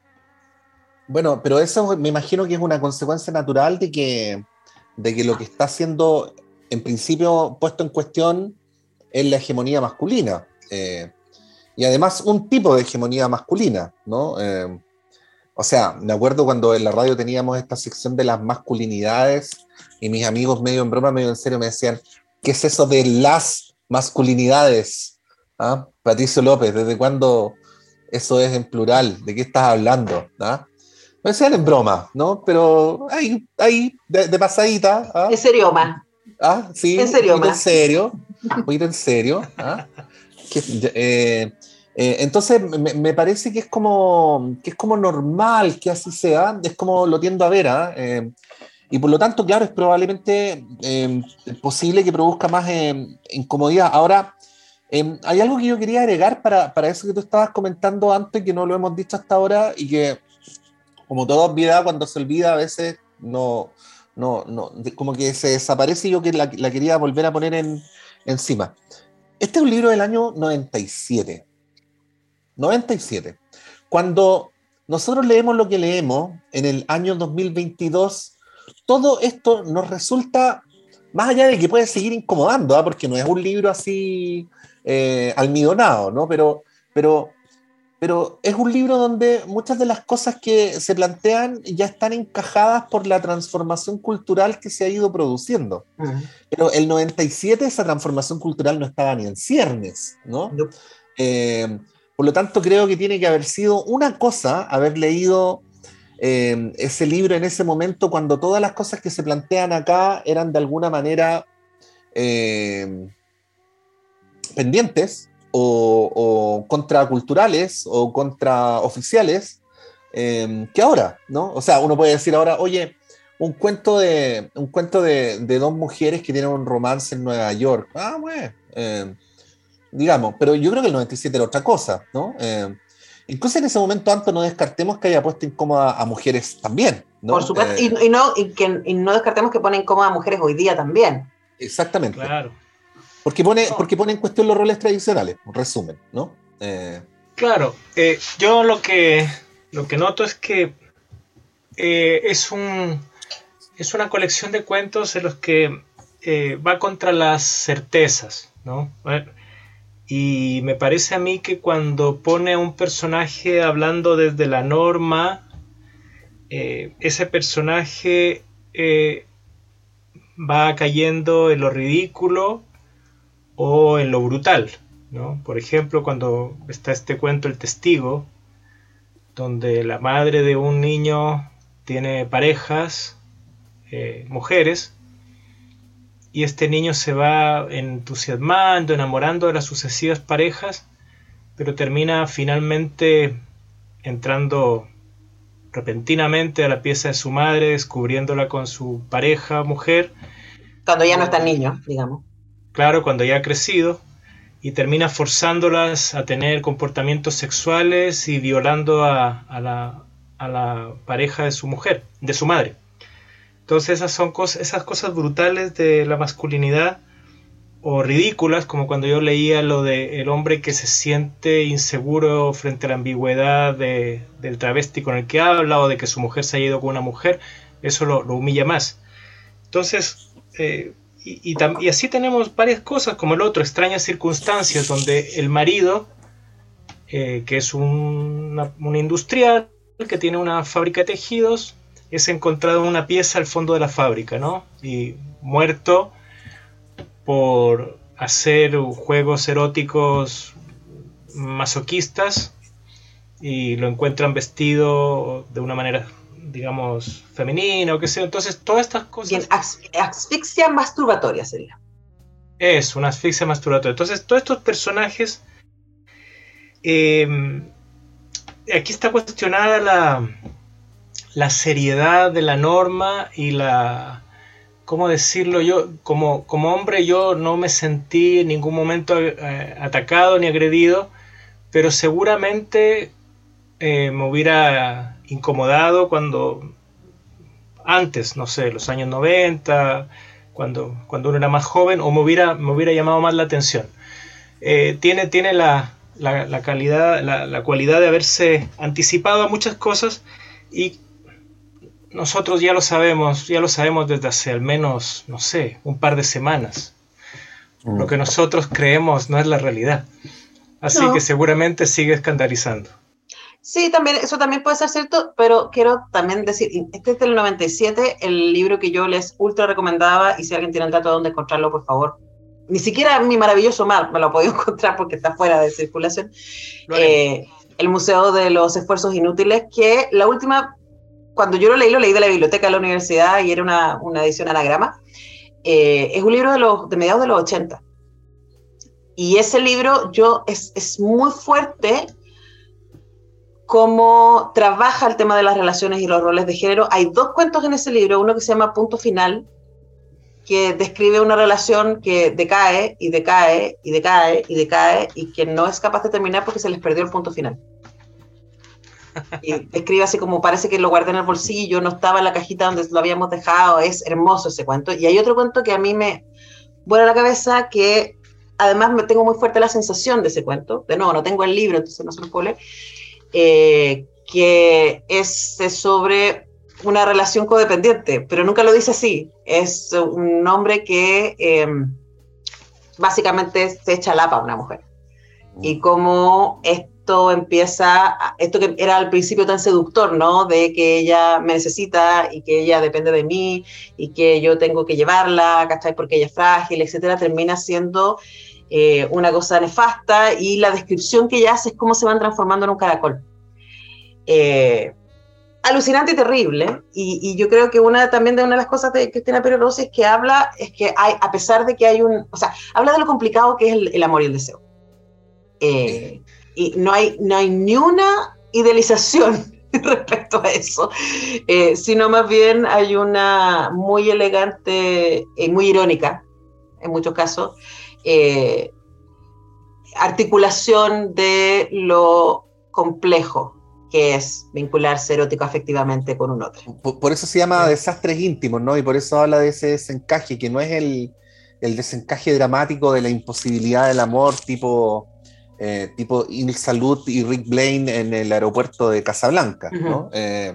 Bueno, pero eso me imagino que es una consecuencia natural de que, de que lo que está siendo, en principio, puesto en cuestión es la hegemonía masculina. Eh, y además un tipo de hegemonía masculina, ¿no? Eh, o sea, me acuerdo cuando en la radio teníamos esta sección de las masculinidades y mis amigos medio en broma, medio en serio me decían, ¿qué es eso de las masculinidades? ¿Ah? Patricio López, ¿desde cuándo eso es en plural? ¿De qué estás hablando? ¿Ah? Me decían en broma, ¿no? Pero ahí, ahí de, de pasadita. ¿Ah?
En serio, más.
¿Ah? Sí,
En serio,
un poquito en
más.
serio, un poquito en serio. ¿Ah? Que, eh, eh, entonces me, me parece que es como que es como normal que así sea, es como lo tiendo a ver, ¿ah? Eh, y por lo tanto, claro, es probablemente eh, posible que produzca más eh, incomodidad. Ahora, eh, hay algo que yo quería agregar para, para eso que tú estabas comentando antes, que no lo hemos dicho hasta ahora, y que, como toda obviedad, cuando se olvida, a veces no, no, no como que se desaparece, y yo que la, la quería volver a poner en, encima. Este es un libro del año noventa y siete. noventa y siete. Cuando nosotros leemos lo que leemos en el año dos mil veintidós, todo esto nos resulta, más allá de que puede seguir incomodando, ¿eh? Porque no es un libro así eh, almidonado, ¿no? Pero, pero, pero es un libro donde muchas de las cosas que se plantean ya están encajadas por la transformación cultural que se ha ido produciendo.
Uh-huh.
Pero el noventa y siete esa transformación cultural no estaba ni en ciernes, ¿no?
No.
Eh, por lo tanto, creo que tiene que haber sido una cosa haber leído eh, ese libro en ese momento, cuando todas las cosas que se plantean acá eran de alguna manera eh, pendientes o, o contraculturales o contraoficiales eh, que ahora, ¿no? O sea, uno puede decir ahora, oye, un cuento de, un cuento de, de dos mujeres que tienen un romance en Nueva York. Ah, bueno, eh, digamos, pero yo creo que el noventa y siete era otra cosa, ¿no? Eh, incluso en ese momento, Anto, no descartemos que haya puesto incómoda a mujeres también, ¿no?
Por supuesto,
Eh,
y, y, no, y, que, y no descartemos que pone incómodas a mujeres hoy día también.
exactamente.
Claro.
Porque pone, porque pone en cuestión los roles tradicionales, un resumen, ¿no? Eh,
Claro, eh, yo lo que, lo que noto es que eh, es, un, es una colección de cuentos en los que eh, va contra las certezas, ¿no? Y me parece a mí que cuando pone a un personaje hablando desde la norma, eh, ese personaje eh, va cayendo en lo ridículo o en lo brutal, ¿no? Por ejemplo, cuando está este cuento El Testigo, donde la madre de un niño tiene parejas, eh, mujeres, y este niño se va entusiasmando, enamorando de las sucesivas parejas, pero termina finalmente entrando repentinamente a la pieza de su madre, descubriéndola con su pareja, mujer.
Cuando ya no está niño, digamos.
Claro, cuando ya ha crecido, y termina forzándolas a tener comportamientos sexuales y violando a, a, la, a la pareja de su mujer, de su madre. Entonces esas son cosas, esas cosas brutales de la masculinidad, o ridículas, como cuando yo leía lo de el hombre que se siente inseguro frente a la ambigüedad de, del travesti con el que habla, o de que su mujer se haya ido con una mujer, eso lo, lo humilla más. Entonces, eh, y, y, y así tenemos varias cosas, como el otro, Extrañas Circunstancias, donde el marido, eh, que es un, una, un industrial que tiene una fábrica de tejidos, es encontrado una pieza al fondo de la fábrica, ¿no? Y muerto por hacer juegos eróticos masoquistas, y lo encuentran vestido de una manera, digamos, femenina o qué sé. Entonces, todas estas cosas...
Bien, as asfixia masturbatoria sería.
Es una asfixia masturbatoria. Entonces, todos estos personajes... Eh, aquí está cuestionada la... la seriedad de la norma y la, ¿cómo decirlo? Yo, como, como hombre, yo no me sentí en ningún momento eh, atacado ni agredido, pero seguramente eh, me hubiera incomodado cuando, antes, no sé, los años noventa, cuando, cuando uno era más joven, o me hubiera, me hubiera llamado más la atención. Eh, tiene, tiene la, la, la calidad, la, la cualidad de haberse anticipado a muchas cosas, y nosotros ya lo sabemos, ya lo sabemos desde hace al menos, no sé, un par de semanas. Mm. Lo que nosotros creemos no es la realidad. Así no. que seguramente sigue escandalizando.
Sí, también, eso también puede ser cierto, pero quiero también decir, este es del noventa y siete, el libro que yo les ultra recomendaba, y si alguien tiene el dato de dónde encontrarlo, por favor. Ni siquiera mi maravilloso mar me lo he podido encontrar porque está fuera de circulación. Eh, el Museo de los Esfuerzos Inútiles, que la última... Cuando yo lo leí, lo leí de la biblioteca de la universidad y era una, una edición anagrama. Eh, es un libro de, los, de mediados de los ochenta. Y ese libro yo, es, es muy fuerte cómo trabaja el tema de las relaciones y los roles de género. Hay dos cuentos en ese libro, uno que se llama Punto Final, que describe una relación que decae y decae y decae y decae y que no es capaz de terminar porque se les perdió el punto final. Y escribe así como parece que lo guardé en el bolsillo, no estaba en la cajita donde lo habíamos dejado. Es hermoso ese cuento. Y hay otro cuento que a mí me vuela la cabeza, que además me tengo muy fuerte la sensación de ese cuento. De nuevo, no tengo el libro, entonces no se lo puedo leer. Eh, que es sobre una relación codependiente, pero nunca lo dice así. Es un hombre que eh, básicamente se echa lapa a una mujer. Y como esto empieza, esto que era al principio tan seductor, ¿no? De que ella me necesita y que ella depende de mí y que yo tengo que llevarla, ¿cachai? Porque ella es frágil, etcétera, termina siendo eh, una cosa nefasta, y la descripción que ella hace es cómo se van transformando en un caracol. Eh, alucinante y terrible, y, y yo creo que una también de una de las cosas de Cristina Peri Rossi es que habla, es que hay, a pesar de que hay un, o sea, habla de lo complicado que es el, el amor y el deseo. Eh, y no hay, no hay ni una idealización respecto a eso, eh, sino más bien hay una muy elegante y muy irónica, en muchos casos, eh, articulación de lo complejo que es vincularse erótico-afectivamente con un otro.
Por, por eso se llama Desastres Íntimos, ¿no? Y por eso habla de ese desencaje, que no es el, el desencaje dramático de la imposibilidad del amor tipo... Eh, tipo Il Salut y Rick Blaine en el aeropuerto de Casablanca, ¿no? Uh-huh. eh,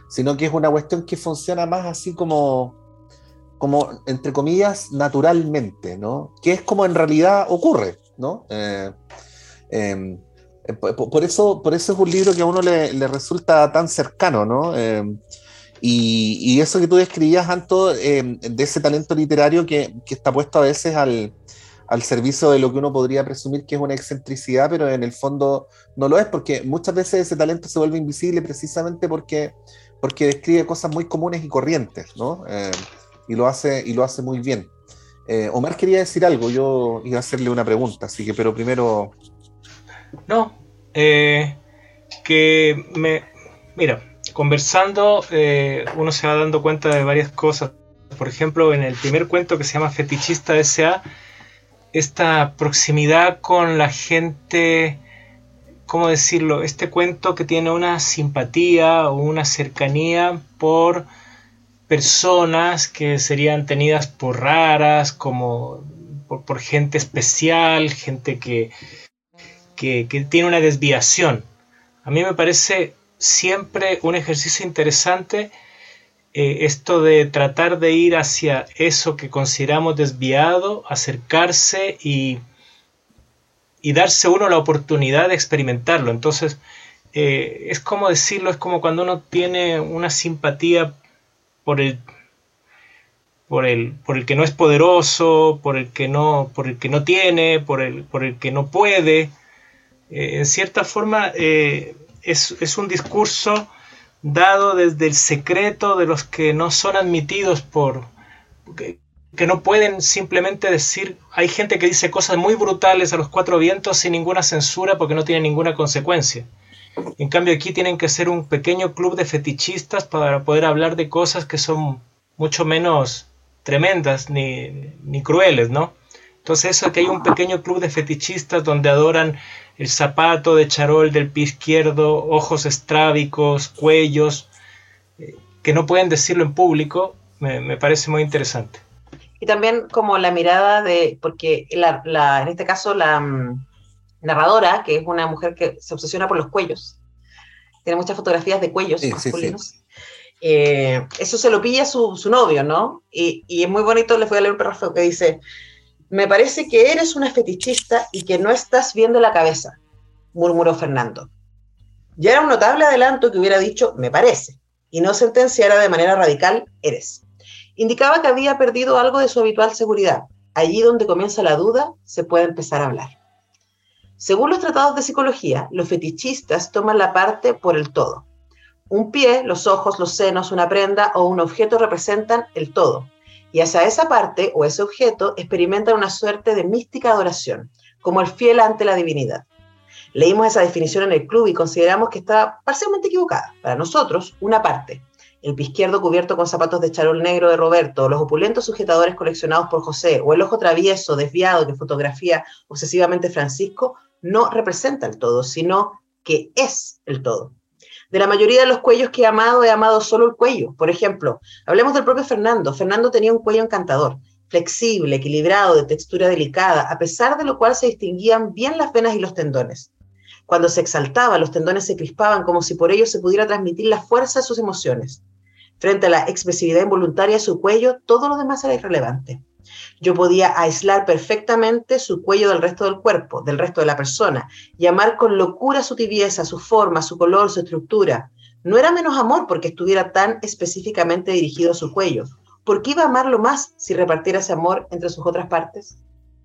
sino que es una cuestión que funciona más así como, como entre comillas, naturalmente, ¿no? Que es como en realidad ocurre, ¿no? Eh, eh, por, por, eso, por eso es un libro que a uno le, le resulta tan cercano, ¿no? Eh, y, y eso que tú describías, Anto, eh, de ese talento literario que, que está puesto a veces al, al servicio de lo que uno podría presumir que es una excentricidad, pero en el fondo no lo es, porque muchas veces ese talento se vuelve invisible precisamente porque, porque describe cosas muy comunes y corrientes, ¿no? Eh, y, lo hace, y lo hace muy bien. Eh, Omar quería decir algo, yo iba a hacerle una pregunta, así que, pero primero...
No, eh, que me... Mira, conversando eh, uno se va dando cuenta de varias cosas. Por ejemplo, en el primer cuento que se llama Fetichista S A, esta proximidad con la gente, ¿cómo decirlo? Este cuento que tiene una simpatía o una cercanía por personas que serían tenidas por raras, como por, por gente especial, gente que, que, que tiene una desviación. A mí me parece siempre un ejercicio interesante eh, esto de tratar de ir hacia eso que consideramos desviado, acercarse y, y darse uno la oportunidad de experimentarlo. Entonces, eh, es como decirlo, es como cuando uno tiene una simpatía por el, por el, por el que no es poderoso, por el que no, por el que no tiene, por el, por el que no puede. Eh, en cierta forma, eh, es, es un discurso dado desde el secreto de los que no son admitidos por... Que, que no pueden simplemente decir... Hay gente que dice cosas muy brutales a los cuatro vientos sin ninguna censura porque no tiene ninguna consecuencia. En cambio aquí tienen que ser un pequeño club de fetichistas para poder hablar de cosas que son mucho menos tremendas ni, ni crueles, ¿no? Entonces eso de que hay un pequeño club de fetichistas donde adoran el zapato de charol del pie izquierdo, ojos estrábicos, cuellos, eh, que no pueden decirlo en público, me, me parece muy interesante.
Y también como la mirada de, porque la, la, en este caso la um, narradora, que es una mujer que se obsesiona por los cuellos, tiene muchas fotografías de cuellos sí, masculinos, sí, sí. Eh, eso se lo pilla su, su novio, ¿no? Y, y es muy bonito, les voy a leer un párrafo que dice: me parece que eres una fetichista y que no estás bien de la cabeza, murmuró Fernando. Ya era un notable adelanto que hubiera dicho me parece, y no sentenciara de manera radical eres. Indicaba que había perdido algo de su habitual seguridad. Allí donde comienza la duda, se puede empezar a hablar. Según los tratados de psicología, los fetichistas toman la parte por el todo. Un pie, los ojos, los senos, una prenda o un objeto representan el todo. Y hacia esa parte o ese objeto experimentan una suerte de mística adoración, como el fiel ante la divinidad. Leímos esa definición en el club y consideramos que está parcialmente equivocada. Para nosotros, una parte, el pie izquierdo cubierto con zapatos de charol negro de Roberto, los opulentos sujetadores coleccionados por José, o el ojo travieso, desviado que fotografía obsesivamente Francisco, no representa el todo, sino que es el todo. De la mayoría de los cuellos que he amado, he amado solo el cuello. Por ejemplo, hablemos del propio Fernando. Fernando tenía un cuello encantador, flexible, equilibrado, de textura delicada, a pesar de lo cual se distinguían bien las venas y los tendones. Cuando se exaltaba, los tendones se crispaban como si por ello se pudiera transmitir la fuerza de sus emociones. Frente a la expresividad involuntaria de su cuello, todo lo demás era irrelevante. Yo podía aislar perfectamente su cuello del resto del cuerpo, del resto de la persona, y amar con locura su tibieza, su forma, su color, su estructura. No era menos amor porque estuviera tan específicamente dirigido a su cuello. ¿Por qué iba a amarlo más si repartiera ese amor entre sus otras partes?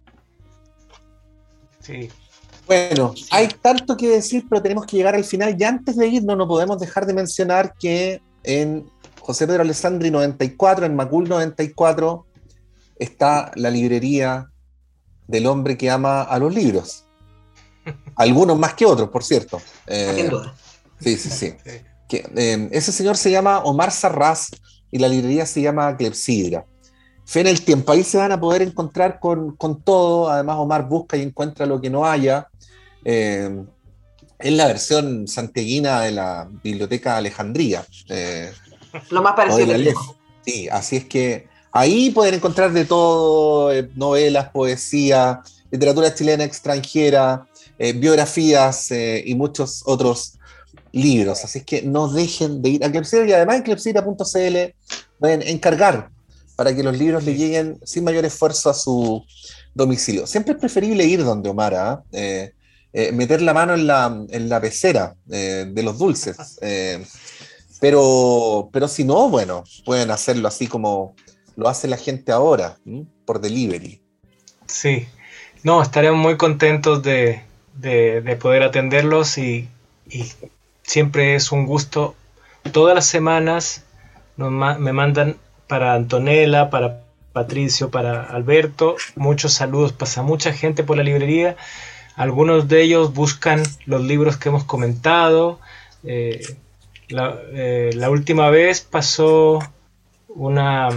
Sí.
Bueno, hay tanto que decir, pero tenemos que llegar al final. Y antes de irnos, no podemos dejar de mencionar que en José Pedro Alessandri noventa y cuatro, en Macul noventa y cuatro, está la librería del hombre que ama a los libros. Algunos más que otros, por cierto. Eh,
Sin duda.
Sí, sí, sí. Que, eh, ese señor se llama Omar Sarraz y la librería se llama Clepsidra. Fe en el tiempo. Ahí se van a poder encontrar con, con todo. Además, Omar busca y encuentra lo que no haya. Eh, es la versión santiaguina de la Biblioteca Alejandría. Eh,
lo más parecido que
Sí, así es que ahí pueden encontrar de todo, eh, novelas, poesía, literatura chilena extranjera, eh, biografías eh, y muchos otros libros. Así es que no dejen de ir a Clepsidra, y además en clepsidra punto c l pueden encargar para que los libros le lleguen sin mayor esfuerzo a su domicilio. Siempre es preferible ir donde Omar, ¿eh? Eh, eh, meter la mano en la, en la pecera eh, de los dulces. Eh, pero, pero si no, bueno, pueden hacerlo así como lo hace la gente ahora, ¿sí? Por delivery.
Sí, no, estaremos muy contentos de, de, de poder atenderlos y, y siempre es un gusto. Todas las semanas nos ma- me mandan para Antonella, para Patricio, para Alberto, muchos saludos, pasa mucha gente por la librería, algunos de ellos buscan los libros que hemos comentado. eh, la, eh, la última vez pasó una,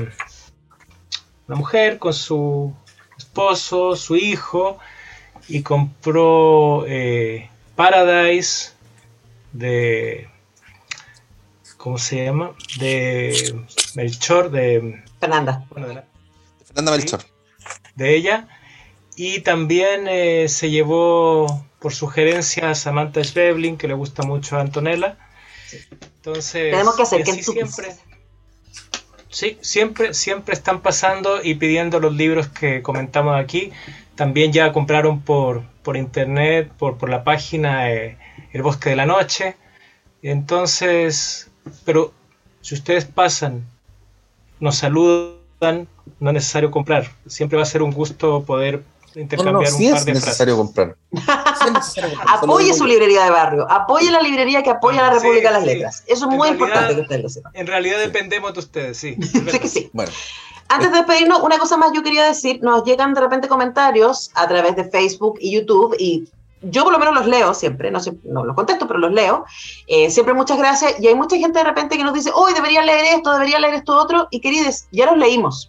una mujer con su esposo, su hijo, y compró eh, Paradise de, ¿cómo se llama? De Melchor, de
Fernanda.
bueno, de, la,
Fernanda Melchor.
de ella, y también eh, se llevó por sugerencia a Samantha Schweblin, que le gusta mucho a Antonella. Entonces,
Tenemos que hacer
y
que
así
tú-
siempre, sí, siempre, siempre están pasando y pidiendo los libros que comentamos aquí. También ya compraron por, por internet, por, por la página eh, El Bosque de la Noche. Entonces, pero si ustedes pasan, nos saludan, no es necesario comprar. Siempre va a ser un gusto poder
No,
intercambiar
no, no, sí
un par
es
de
necesario
frases.
comprar. Sí es necesario comprar. Solo
Apoye
digo
su
yo.
librería de barrio, apoye la librería que apoya a la
Sí,
República de las
sí.
Letras. Eso es
En
muy
realidad-
importante que ustedes lo sepan.
En realidad dependemos de ustedes, sí. es
Sí
verdad.
que sí.
Bueno,
Antes de despedirnos, una cosa más yo quería decir, nos llegan de repente comentarios a través de Facebook y YouTube, y yo por lo menos los leo siempre, no, sé, no los contesto, pero los leo. Eh, siempre muchas gracias, y hay mucha gente de repente que nos dice, hoy debería leer esto, debería leer esto otro, y queridos, ya los leímos.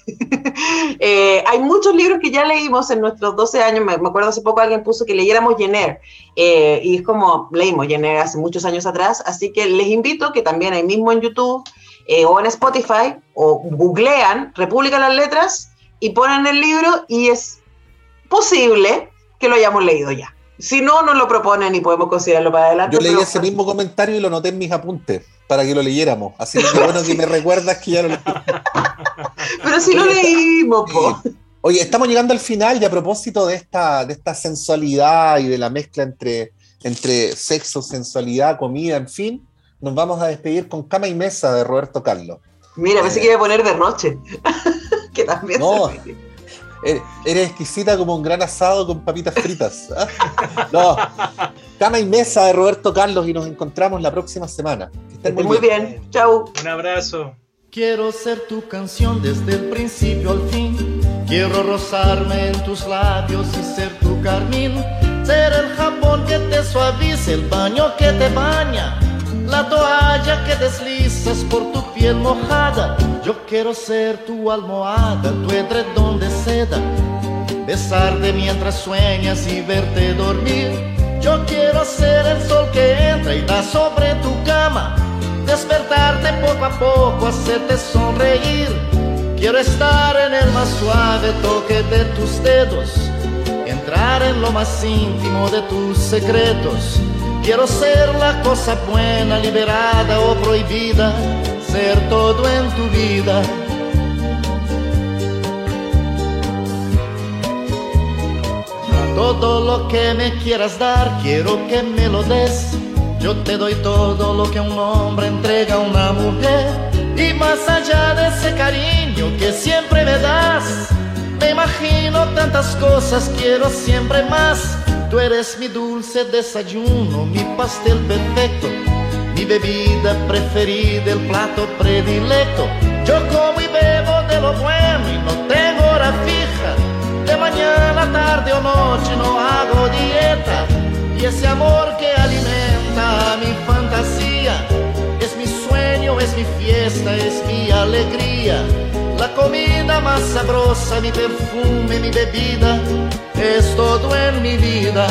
eh, hay muchos libros que ya leímos en nuestros doce años, me, me acuerdo hace poco alguien puso que leyéramos Jenner, eh, y es como, leímos Jenner hace muchos años atrás, así que les invito que también ahí mismo en YouTube, Eh, o en Spotify, o googlean República de las Letras y ponen el libro, y es posible que lo hayamos leído ya. Si no, nos lo proponen y podemos considerarlo para adelante.
yo leí
pero-
ese mismo comentario y lo noté en mis apuntes para que lo leyéramos. Así que qué bueno que me recuerdas que ya lo leí.
Pero si lo leímos, po.
Oye, estamos llegando al final, y a propósito de esta, de esta sensualidad y de la mezcla entre, entre sexo, sensualidad, comida, en fin, nos vamos a despedir con Cama y Mesa de Roberto Carlos.
Mira, pensé que iba a poner de noche. Que también
No.
se ríe.
Eres, eres exquisita como un gran asado con papitas fritas. ¿Ah? No, Cama y Mesa de Roberto Carlos, y nos encontramos la próxima semana. Que estén muy,
Muy
bien.
bien. Chau.
Un abrazo.
Quiero ser tu canción desde el principio al fin. Quiero rozarme en tus labios y ser tu carmín. Ser el jabón que te suaviza, el baño que te baña, la toalla que deslizas por tu piel mojada. Yo quiero ser tu almohada, tu edredón de seda, besarte mientras sueñas y verte dormir. Yo quiero ser el sol que entra y da sobre tu cama, despertarte poco a poco, hacerte sonreír. Quiero estar en el más suave toque de tus dedos, entrar en lo más íntimo de tus secretos. Quiero ser la cosa buena, liberada o prohibida, ser todo en tu vida. Todo lo que me quieras dar, quiero que me lo des. Yo te doy todo lo que un hombre entrega a una mujer. Y más allá de ese cariño que siempre me das, me imagino tantas cosas, quiero siempre más. Tú eres mi dulce desayuno, mi pastel perfecto, mi bebida preferida, el plato predilecto. Yo como y bebo de lo bueno y no tengo hora fija. De mañana, tarde o noche no hago dieta. Y ese amor que alimenta mi fantasía es mi sueño, es mi fiesta, es mi alegría. La comida más sabrosa, mi perfume, mi bebida, es todo en mi vida.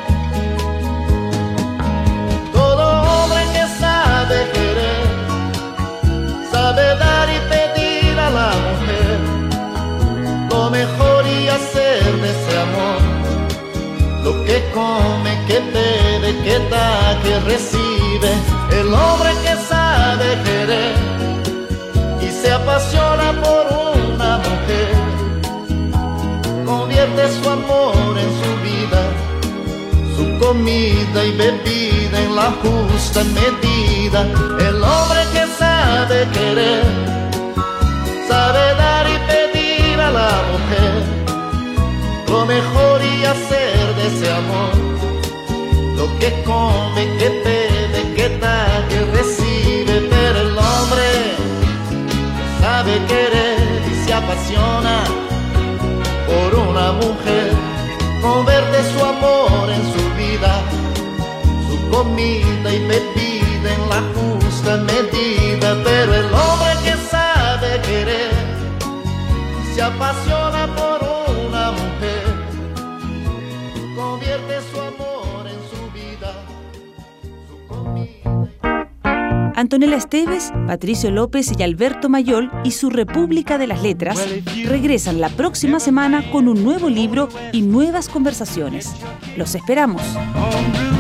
Todo hombre que sabe querer, sabe dar y pedir a la mujer lo mejor y hacer de ese amor lo que come, que bebe bebe, que da, que recibe. El hombre que sabe querer y se apasiona por una mujer, convierte su amor en su vida, su comida y bebida en la justa medida. El hombre que sabe querer, sabe dar y pedir a la mujer lo mejor y hacer de ese amor lo que come, que bebe, que da, que recibe. Pero el hombre sabe querer y se apasiona por una mujer, convierte su amor en su vida, su comida y bebida en la justa medida. Pero el hombre que sabe querer se apasiona por una mujer, convierte su amor en su vida, su comida.
Antonella Esteves, Patricio López y Alberto Mayol y su República de las Letras regresan la próxima semana con un nuevo libro y nuevas conversaciones. Los esperamos.